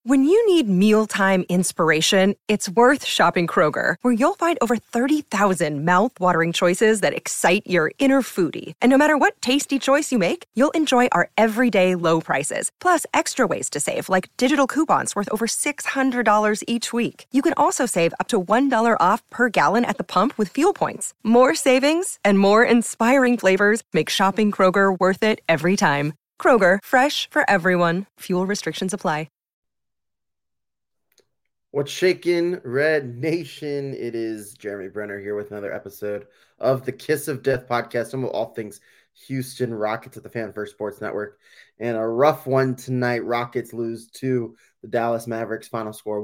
When you need mealtime inspiration, it's worth shopping Kroger, where you'll find over 30,000 mouth-watering choices that excite your inner foodie. And no matter what tasty choice you make, you'll enjoy our everyday low prices, plus extra ways to save, like digital coupons worth over $600 each week. You can also save up to $1 off per gallon at the pump with fuel points. More savings and more inspiring flavors make shopping Kroger worth it every time. Kroger, fresh for everyone. Fuel restrictions apply. What's shaking, Red Nation? It is Jeremy Brenner here with another episode of the Kiss of Death podcast. Some of all things Houston Rockets at the Fan First Sports Network. And a rough one tonight. Rockets lose to the Dallas Mavericks. Final score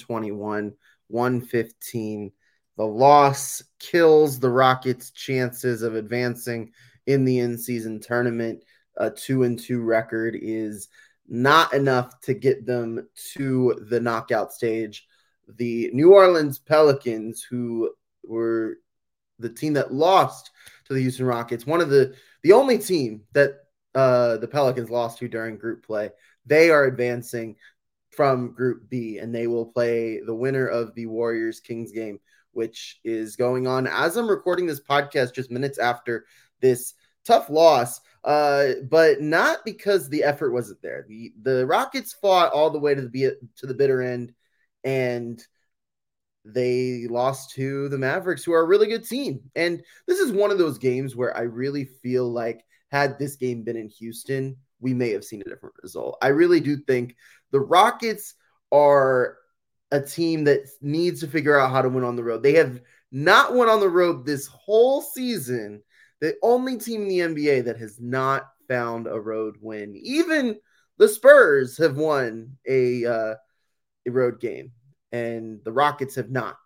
121-115. The loss kills the Rockets' chances of advancing in the in-season tournament. A 2-2 record is not enough to get them to the knockout stage. The New Orleans Pelicans, who were the team that lost to the Houston Rockets, one of the only team that the Pelicans lost to during group play, they are advancing from Group B, and they will play the winner of the Warriors-Kings game, which is going on as I'm recording this podcast just minutes after this tough loss. But not because the effort wasn't there. The Rockets fought all the way to the bitter end, and they lost to the Mavericks, who are a really good team. And this is one of those games where I really feel like had this game been in Houston, we may have seen a different result. I really do think the Rockets are a team that needs to figure out how to win on the road. They have not won on the road this whole season. The only team in the NBA that has not found a road win. Even the Spurs have won a road game, and the Rockets have not.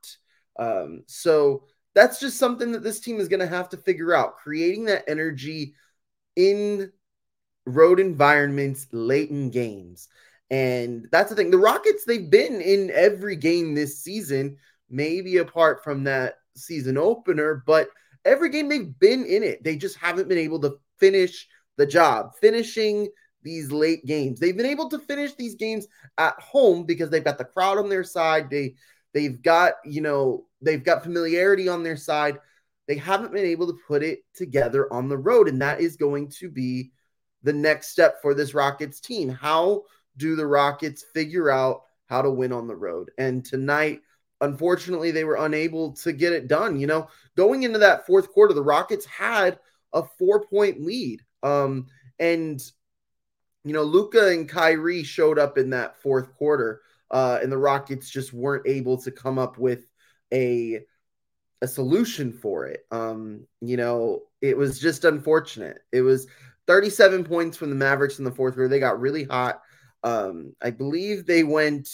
So that's just something that this team is going to have to figure out, creating that energy in road environments late in games. And that's the thing. The Rockets, they've been in every game this season, maybe apart from that season opener, but every game they've been in it. They just haven't been able to finish the job, finishing these late games. They've been able to finish these games at home because they've got the crowd on their side. They've got familiarity on their side. They haven't been able to put it together on the road, and that is going to be the next step for this Rockets team. How do the Rockets figure out how to win on the road? And tonight, unfortunately, they were unable to get it done. Going into that fourth quarter, the Rockets had a 4-point lead. Luka and Kyrie showed up in that fourth quarter, and the Rockets just weren't able to come up with a solution for it. It was just unfortunate. It was 37 points from the Mavericks in the fourth quarter. They got really hot. I believe they went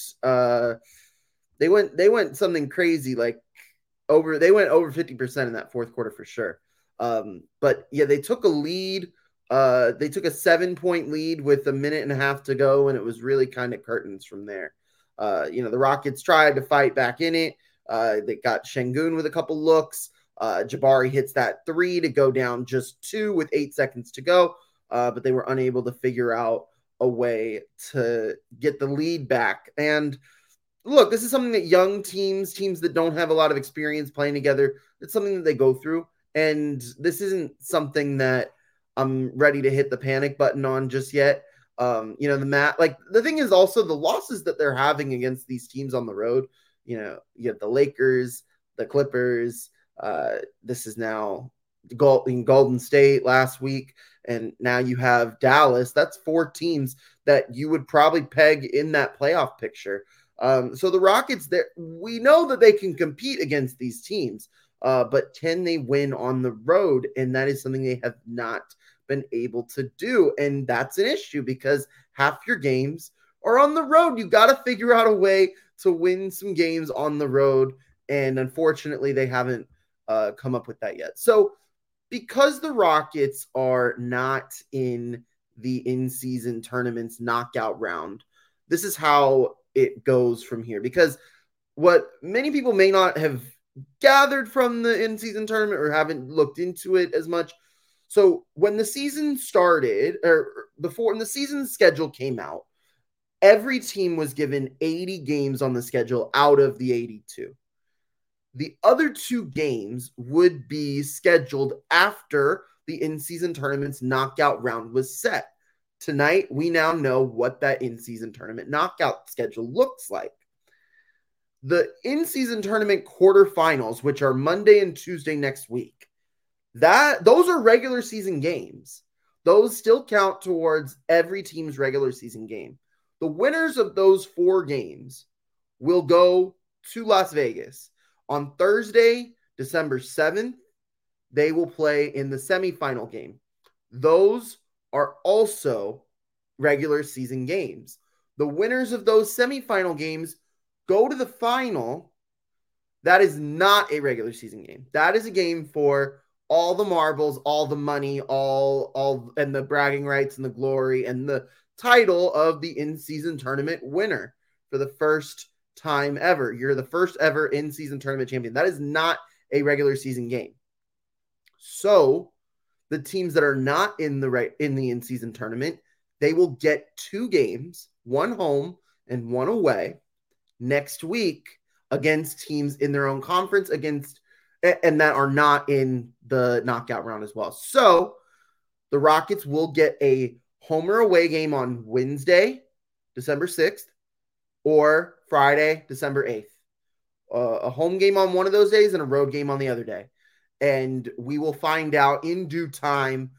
something crazy, like they went over 50% in that fourth quarter for sure. But yeah, they took a lead. They took a 7-point lead with a minute and a half to go, and it was really kind of curtains from there. The Rockets tried to fight back in it. They got Şengün with a couple looks. Jabari hits that 3 to go down just 2 with 8 seconds to go. But they were unable to figure out a way to get the lead back. And look, this is something that young teams that don't have a lot of experience playing together, it's something that they go through. And this isn't something that I'm ready to hit the panic button on just yet. The thing is also the losses that they're having against these teams on the road. You have the Lakers, the Clippers. This is now Golden State last week. And now you have Dallas. That's 4 teams that you would probably peg in that playoff picture. So the Rockets, we know that they can compete against these teams, but can they win on the road? And that is something they have not been able to do. And that's an issue because half your games are on the road. You got to figure out a way to win some games on the road. And unfortunately, they haven't come up with that yet. So because the Rockets are not in the in-season tournament's knockout round, this is how it goes from here. Because what many people may not have gathered from the in-season tournament or haven't looked into it as much. So when the season started, or before when the season schedule came out, Every team was given 80 games on the schedule out of the 82. The other 2 games would be scheduled after the in-season tournament's knockout round was set. Tonight, we now know what that in-season tournament knockout schedule looks like. The in-season tournament quarterfinals, which are Monday and Tuesday next week, those are regular season games. Those still count towards every team's regular season game. The winners of those 4 games will go to Las Vegas. On Thursday, December 7th, they will play in the semifinal game. Those are also regular season games. The winners of those semifinal games go to the final. That is not a regular season game. That is a game for all the marbles, all the money, all and the bragging rights and the glory and the title of the in-season tournament winner for the first time ever. You're the first ever in-season tournament champion. That is not a regular season game. So the teams that are not in the in-season tournament, they will get 2 games, one home and one away next week against teams in their own conference and that are not in the knockout round as well. So the Rockets will get a home or away game on Wednesday, December 6th, or Friday, December 8th. A home game on one of those days and a road game on the other day. And we will find out in due time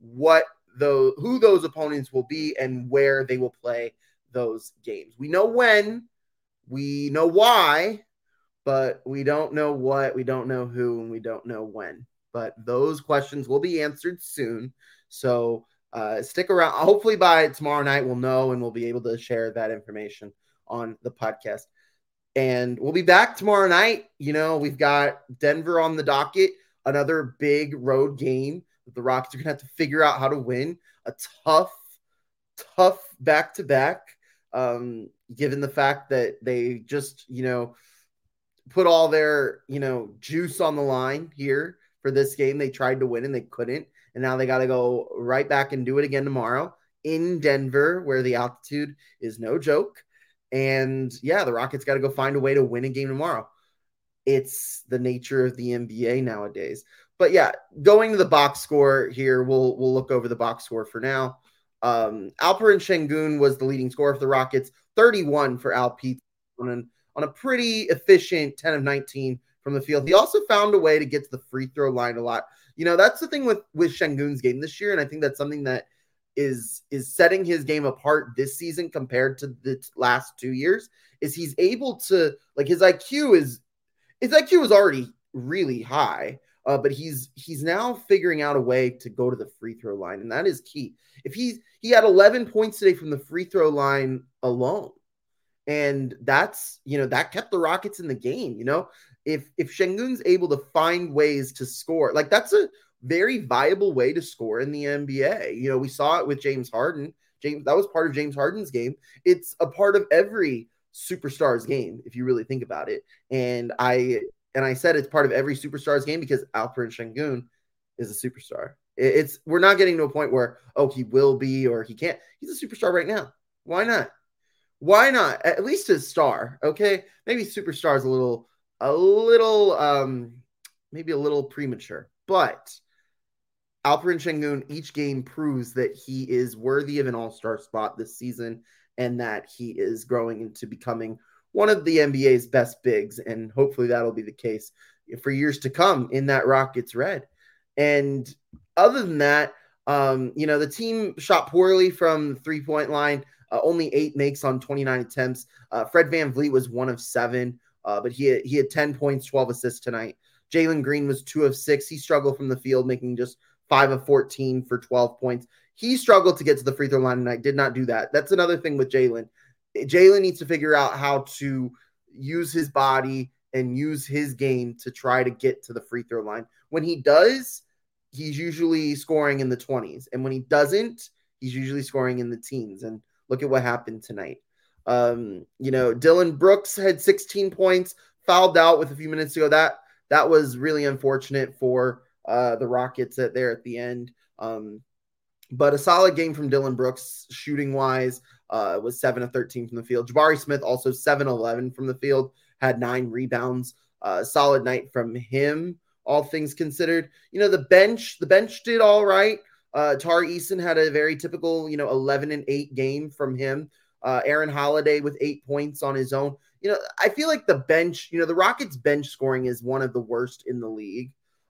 who those opponents will be and where they will play those games. We know when, we know why, but we don't know what, we don't know who, and we don't know when. But those questions will be answered soon. So stick around. Hopefully by tomorrow night we'll know and we'll be able to share that information on the podcast. And we'll be back tomorrow night. You know, we've got Denver on the docket, another big road game that the Rockets are going to have to figure out how to win. A tough back-to-back, given the fact that they just, put all their, juice on the line here for this game. They tried to win and they couldn't. And now they got to go right back and do it again tomorrow in Denver, where the altitude is no joke. And yeah, the Rockets got to go find a way to win a game tomorrow. It's the nature of the NBA nowadays. But yeah, going to the box score here, we'll look over the box score for now. Alperen Sengun was the leading scorer for the Rockets, 31 for Alpete on a pretty efficient 10 of 19 from the field. He also found a way to get to the free throw line a lot. That's the thing with Sengun's game this year, and I think that's something that is setting his game apart this season compared to the last 2 years, is he's able to, like, his IQ is already really high, but he's now figuring out a way to go to the free throw line, and that is key. If he had 11 points today from the free throw line alone, and that's, that kept the Rockets in the game. If Sengun's able to find ways to score, like, that's a very viable way to score in the NBA. We saw it with James Harden. That was part of James Harden's game. It's a part of every superstar's game, if you really think about it. And I said it's part of every superstar's game because Alperen Sengun is a superstar. We're not getting to a point where, he will be or he can't. He's a superstar right now. Why not? Why not? At least a star. Okay. Maybe superstar is maybe a little premature, but Alperen Sengun each game proves that he is worthy of an all-star spot this season and that he is growing into becoming one of the NBA's best bigs. And hopefully that'll be the case for years to come in that Rockets red. And other than that, the team shot poorly from the 3-point line. Only 8 makes on 29 attempts. Fred VanVleet was 1 of 7, but he had 10 points, 12 assists tonight. Jalen Green was 2 of 6. He struggled from the field, making just 5 of 14 for 12 points. He struggled to get to the free throw line tonight, did not do that. That's another thing with Jalen. Jalen needs to figure out how to use his body and use his game to try to get to the free throw line. When he does, he's usually scoring in the 20s. And when he doesn't, he's usually scoring in the teens. And look at what happened tonight. Dylan Brooks had 16 points, fouled out with a few minutes to go. That was really unfortunate for the Rockets there at the end. But a solid game from Dylan Brooks shooting wise. was 7 of 13 from the field. Jabari Smith also 7-11 from the field, had 9 rebounds. Solid night from him, all things considered. The bench did all right. Tari Eason had a very typical, 11-8 game from him. Aaron Holiday with 8 points on his own. I feel like the bench, the Rockets bench scoring is one of the worst in the league.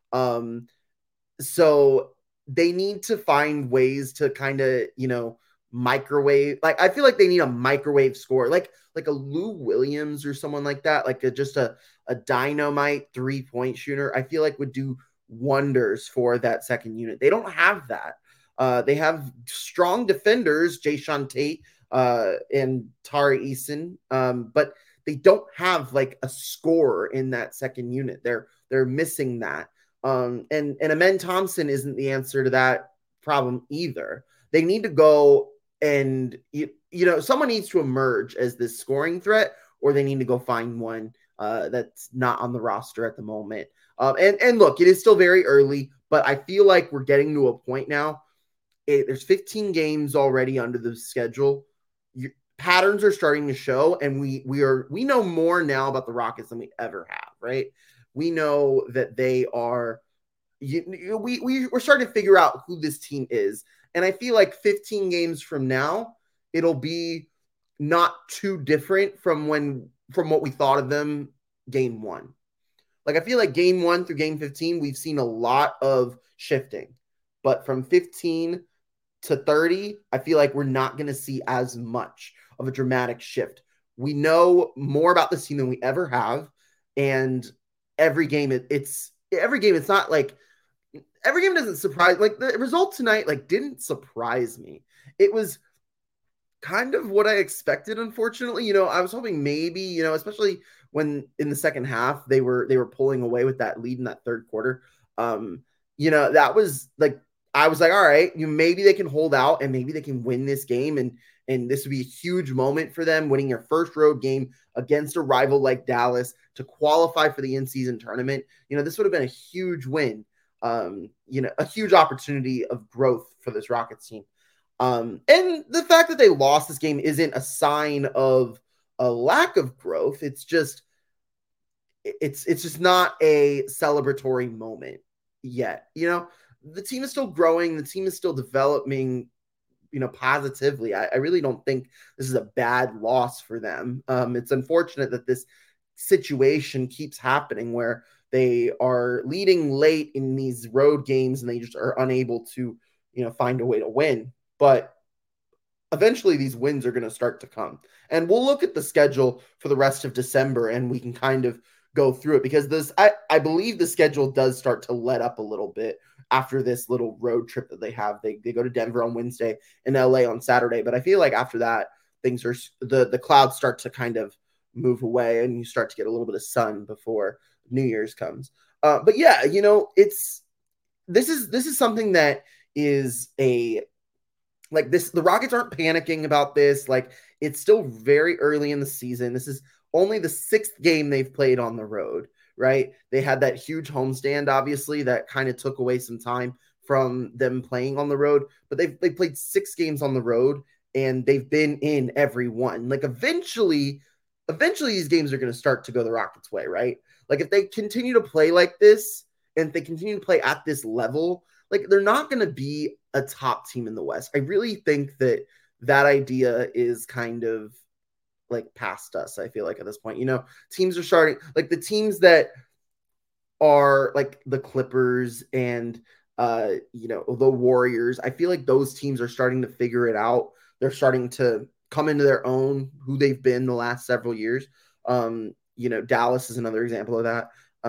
So they need to find ways to kind of, microwave. Like, I feel like they need a microwave score, like a Lou Williams or someone like that, like just a dynamite 3-point shooter. I feel like would do wonders for that second unit. They don't have that. They have strong defenders, Jayshawn Tate and Tari Eason, but they don't have like a scorer in that second unit. They're missing that. And Amen Thompson isn't the answer to that problem either. They need to go and someone needs to emerge as this scoring threat, or they need to go find one that's not on the roster at the moment. And look, it is still very early, but I feel like we're getting to a point now. There's 15 games already under the schedule. Patterns are starting to show, and we know more now about the Rockets than we ever have, right? We know that they are. We're starting to figure out who this team is, and I feel like 15 games from now, it'll be not too different from what we thought of them game 1. Like, I feel like game 1 through game 15, we've seen a lot of shifting, but from 15 to 30, I feel like we're not going to see as much of a dramatic shift. We know more about this team than we ever have, and every game it's not like every game doesn't surprise. Like, the result tonight didn't surprise me. It was kind of what I expected, unfortunately. I was hoping maybe, especially when in the second half they were pulling away with that lead in that third quarter. That was like, I was like, all right, maybe they can hold out and maybe they can win this game, and this would be a huge moment for them, winning your first road game against a rival like Dallas to qualify for the in-season tournament. This would have been a huge win, a huge opportunity of growth for this Rockets team. And the fact that they lost this game isn't a sign of a lack of growth. It's just not a celebratory moment yet. The team is still growing. The team is still developing, positively. I really don't think this is a bad loss for them. It's unfortunate that this situation keeps happening where they are leading late in these road games and they just are unable to, find a way to win. But eventually these wins are going to start to come. And we'll look at the schedule for the rest of December and we can kind of go through it, because I believe the schedule does start to let up a little bit after this little road trip that they have. They go to Denver on Wednesday and LA on Saturday. But I feel like after that, things are the clouds start to kind of move away and you start to get a little bit of sun before New Year's comes. But yeah, this is something that is the Rockets aren't panicking about this. Like, it's still very early in the season. This is only the 6th game they've played on the road, right? They had that huge homestand, obviously, that kind of took away some time from them playing on the road. But they played 6 games on the road, and they've been in every one. Like, eventually these games are going to start to go the Rockets' way, right? Like, if they continue to play like this, and if they continue to play at this level, like, they're not going to be a top team in the West. I really think that idea is kind of like past us. I feel like at this point, teams are starting, like the teams that are like the Clippers and the Warriors. I feel like those teams are starting to figure it out. They're starting to come into their own, who they've been the last several years. Dallas is another example of that.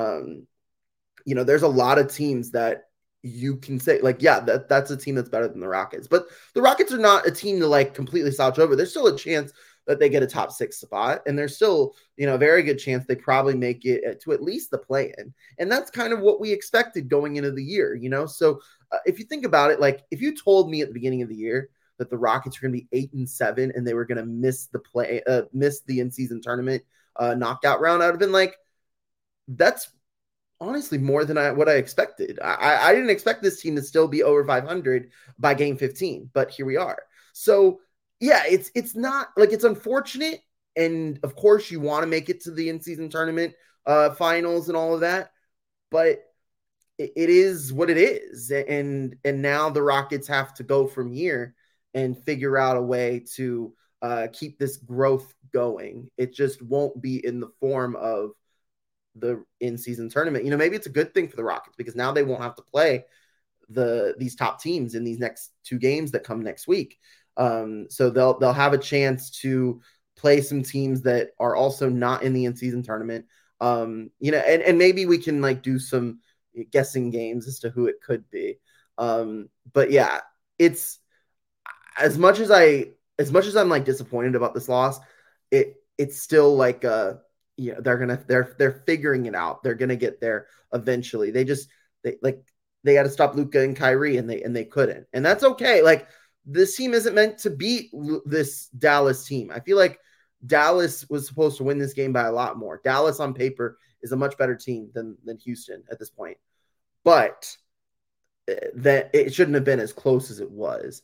There's a lot of teams that you can say, like, yeah, that's a team that's better than the Rockets. But the Rockets are not a team to like completely slouch over. There's still a chance that they get a top 6 spot, and there's still, a very good chance they probably make it to at least the play-in. And that's kind of what we expected going into the year, So if you think about it, like, if you told me at the beginning of the year that the Rockets were going to be 8-7 and they were going to miss the in-season tournament knockout round, I would have been like, that's honestly more than what I expected. I didn't expect this team to still be over 500 by game 15, but here we are. So yeah, it's not like it's unfortunate, and of course you want to make it to the in-season tournament finals and all of that, but it is what it is, and now the Rockets have to go from here and figure out a way to keep this growth going. It just won't be in the form of the in-season tournament. Maybe it's a good thing for the Rockets because now they won't have to play these top teams in these next two games that come next week. So they'll have a chance to play some teams that are also not in the in-season tournament. And maybe we can like do some guessing games as to who it could be. But yeah, it's as much as I'm like disappointed about this loss, it's still like they're figuring it out. They're gonna get there eventually. They got to stop Luka and Kyrie, and they couldn't, and that's okay. Like this team isn't meant to beat this Dallas team. I feel like Dallas was supposed to win this game by a lot more. Dallas on paper is a much better team than Houston at this point, but that it shouldn't have been as close as it was.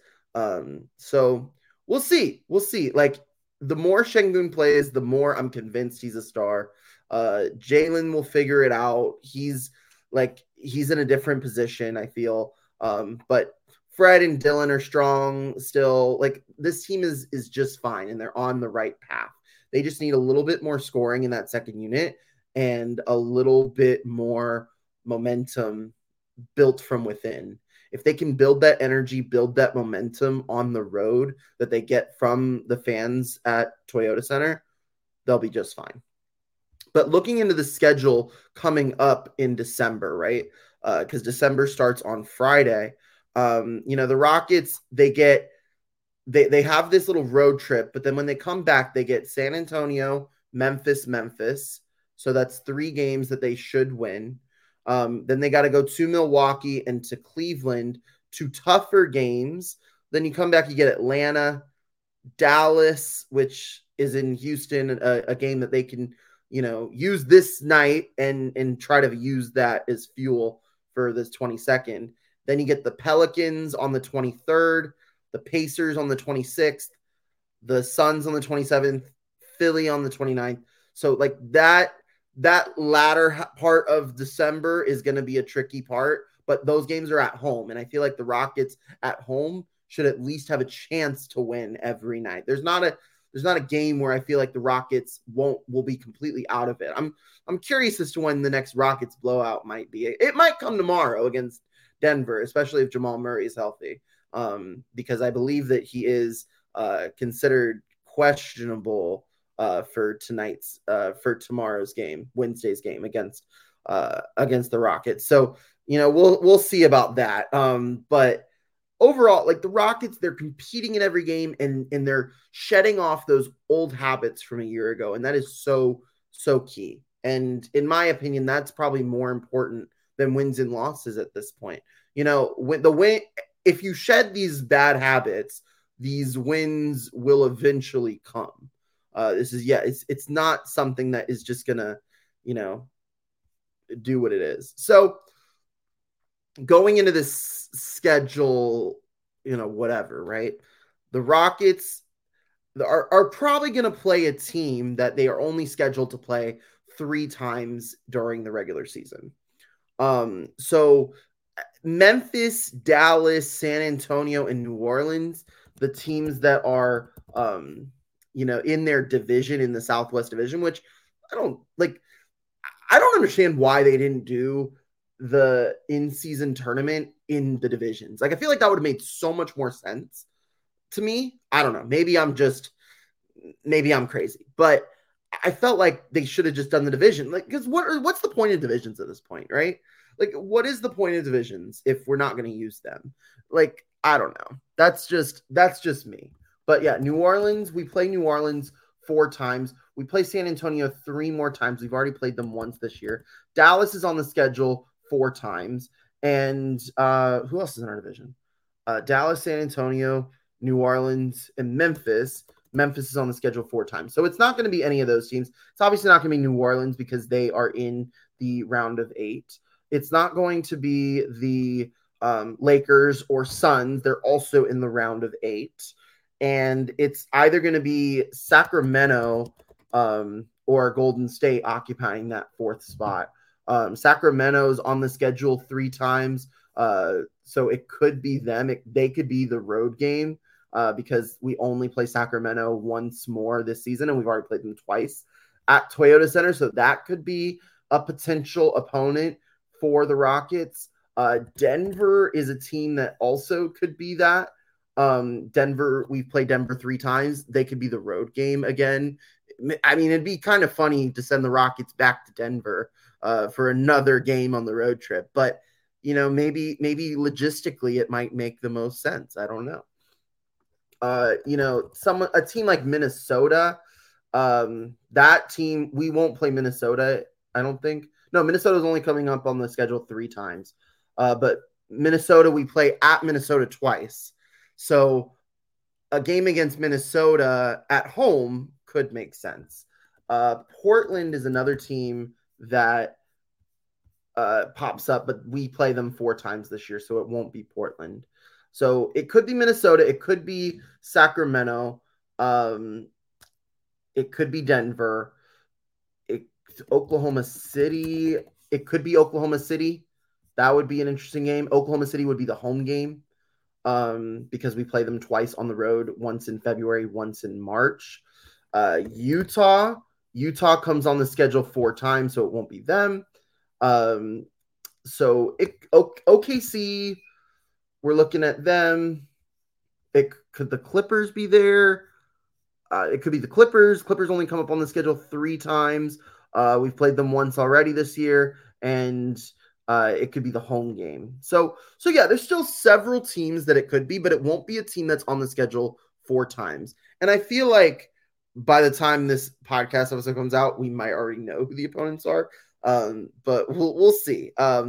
So we'll see. Like the more Şengün plays, the more I'm convinced he's a star. Jalen will figure it out. He's in a different position, I feel. But Fred and Dylan are strong still. Like this team is just fine, and they're on the right path. They just need a little bit more scoring in that second unit and a little bit more momentum built from within. If they can build that energy, build that momentum on the road that they get from the fans at Toyota Center, they'll be just fine. But looking into the schedule coming up in December, right? Because December starts on Friday. The Rockets, they have this little road trip, but then when they come back, they get San Antonio, Memphis. So that's 3 games that they should win. Then they got to go to Milwaukee and to Cleveland, 2 tougher games. Then you come back, you get Atlanta, Dallas, which is in Houston, a game that they can, use this night and try to use that as fuel for this 22nd. Then you get the Pelicans on the 23rd, the Pacers on the 26th, the Suns on the 27th, Philly on the 29th. So like that latter part of December is going to be a tricky part, but those games are at home. And I feel like the Rockets at home should at least have a chance to win every night. There's not a game where I feel like the Rockets will be completely out of it. I'm curious as to when the next Rockets blowout might be. It might come tomorrow against Denver, especially if Jamal Murray is healthy, because I believe that he is considered questionable for tomorrow's game, Wednesday's game against the Rockets. So we'll see about that. But overall, like the Rockets, they're competing in every game and they're shedding off those old habits from a year ago, and that is so key. And in my opinion, that's probably more important than wins and losses at this point. If you shed these bad habits, these wins will eventually come. It's not something that is just gonna, do what it is. So going into this schedule, whatever, right? The Rockets are probably going to play a team that they are only scheduled to play 3 times during the regular season. So Memphis, Dallas, San Antonio, and New Orleans, the teams that are, in their division, in the Southwest Division, which I don't understand why they didn't do the in-season tournament in the divisions. Like, I feel like that would have made so much more sense to me. I don't know. Maybe I'm crazy, but I felt like they should have just done the division. Like, because what's the point of divisions at this point, right? Like, what is the point of divisions if we're not going to use them? Like, I don't know. That's just me. But yeah, New Orleans, we play New Orleans 4 times. We play San Antonio 3 more times. We've already played them once this year. Dallas is on the schedule 4 times. And who else is in our division? Dallas, San Antonio, New Orleans, and Memphis. Memphis is on the schedule 4 times. So it's not going to be any of those teams. It's obviously not going to be New Orleans because they are in the round of 8. It's not going to be the Lakers or Suns. They're also in the round of 8. and it's either going to be Sacramento or Golden State occupying that fourth spot. Sacramento's on the schedule 3 times, so it could be them. They could be the road game because we only play Sacramento once more this season, and we've already played them twice at Toyota Center, so that could be a potential opponent for the Rockets. Denver is a team that also could be that. Denver, we've played Denver 3 times. They could be the road game again. I mean, it'd be kind of funny to send the Rockets back to Denver for another game on the road trip, but maybe logistically it might make the most sense. I don't know. A team like Minnesota, that team, we won't play Minnesota, I don't think. No, Minnesota's only coming up on the schedule 3 times. But Minnesota, we play at Minnesota twice. So a game against Minnesota at home could make sense. Portland is another team that pops up, but we play them 4 times this year, so it won't be Portland. So it could be Minnesota. It could be Sacramento. It could be Denver. Oklahoma City. It could be Oklahoma City. That would be an interesting game. Oklahoma City would be the home game because we play them twice on the road, once in February, once in March. Utah comes on the schedule 4 times, so it won't be them. OKC, we're looking at them. Could the Clippers be there? It could be the Clippers. Clippers only come up on the schedule 3 times. We've played them once already this year, and it could be the home game. So yeah, there's still several teams that it could be, but it won't be a team that's on the schedule 4 times. And I feel like by the time this podcast episode comes out, we might already know who the opponents are. But we'll see.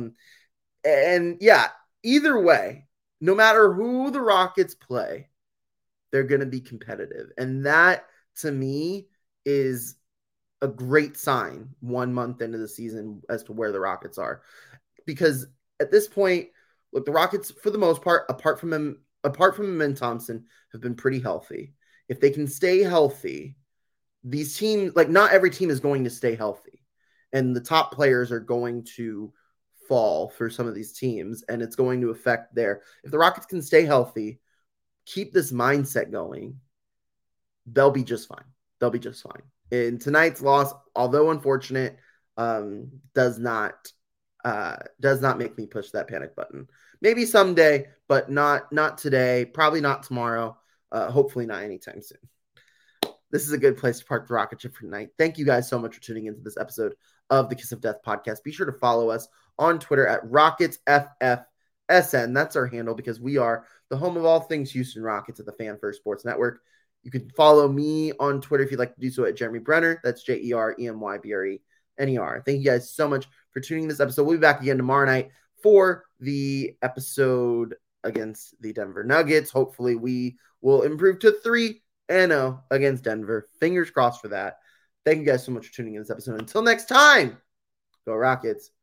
And yeah, either way, no matter who the Rockets play, they're going to be competitive. And that, to me, is a great sign 1 month into the season as to where the Rockets are. Because at this point, look, the Rockets, for the most part, apart from Amen Thompson, have been pretty healthy. If they can stay healthy, these teams, like, not every team is going to stay healthy. And the top players are going to fall for some of these teams, and it's going to affect if the Rockets can stay healthy, keep this mindset going, they'll be just fine. They'll be just fine. And tonight's loss, although unfortunate, does not make me push that panic button. Maybe someday, but not today. Probably not tomorrow. Hopefully not anytime soon. This is a good place to park the rocket ship for tonight. Thank you guys so much for tuning into this episode of the Kiss of Death podcast. Be sure to follow us on Twitter at RocketsFFSN. That's our handle because we are the home of all things Houston Rockets at the Fan First Sports Network. You can follow me on Twitter if you'd like to do so at Jeremy Brenner. That's JeremyBrener. Thank you guys so much for tuning in this episode. We'll be back again tomorrow night for the episode against the Denver Nuggets. Hopefully we will improve to 3-0 against Denver. Fingers crossed for that. Thank you guys so much for tuning in this episode. Until next time, go Rockets.